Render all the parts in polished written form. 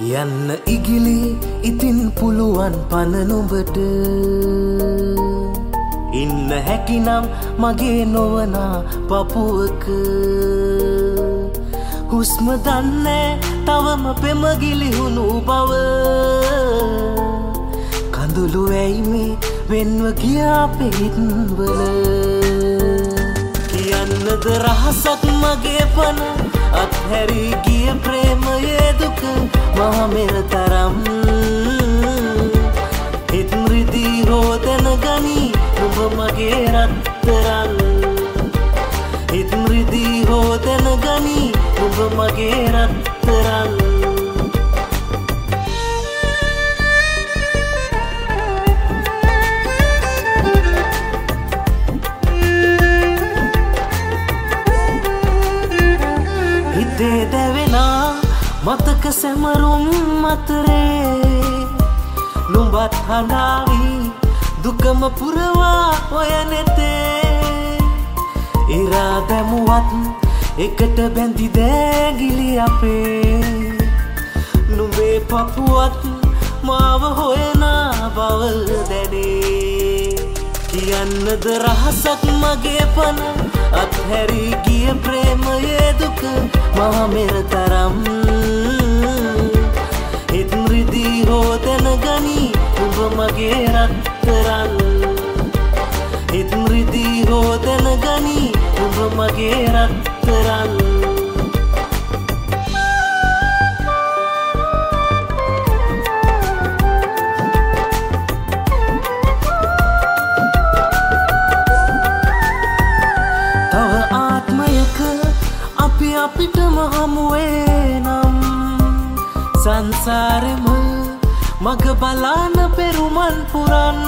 යන්න ඉගිලි ඉතින් පුළුවන් පන නුඹට ඉන්න හැකිනම් මගේ නොවනා පපුවක හුස්ම දන්නේ තවම පෙම ගිලිහුණු බව කඳුළු ඇයි මේ වෙන්ව ගියා පෙහිත්වල කියන්නද රහසක් මගේ පන අත්හැරී ගිය ප්‍රේමයේ දුක මහමෙර තරම් හිත් රිදී හෝදන ගනී නුඹ මගේ රත්තරන් හිත් රිදී හෝදන ගනී නුඹ මගේ රත්තරන් හිතේ දැවෙනා මතක සැමරුම් අතරේ නුඹත් හඬාවි දුකම පුරවා ඔය නෙතේ ඉරා දැමුවත් එකට බැඳි දෑගිලි අපේ නුඹේ පපුවත් මාව හොයනා බව දැනේ කියන්නද රහසක් මගේ පන අත්හැරී ගිය ප්‍රේමයේ දුක මහමෙර තරම් හිත් රිදී හෝදන ගනී නුඹ මගේ රත්තරන් හිත් රිදී හෝදන ගනී නුඹ මගේ රත්තරන් තව ආත්මයක අපි අපිටම හමුවේ නම් සංසාරෙම මග බලාන පෙරුමන් පුරන්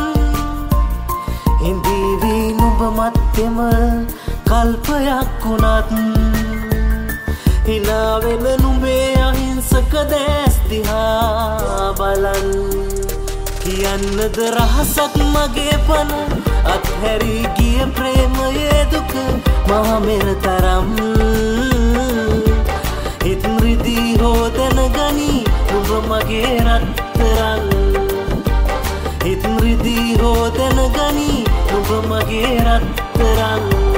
හිඳීවී නුඹ මත්තෙම කල්පයක් වුණත් හිනාවෙන නුඹේ අහිංසක දැස් දිහා බලන් කියන්නද රහසක් මගේ පන අත්හැරී ගිය ප්‍රේමයේ දුක මහමෙර තරම් හිත් රිදී හෝදන ගනී නුඹ මගේ රත්තරන් හිත් රිදී හෝදන ගනී නුඹ මගේ රත්තරන්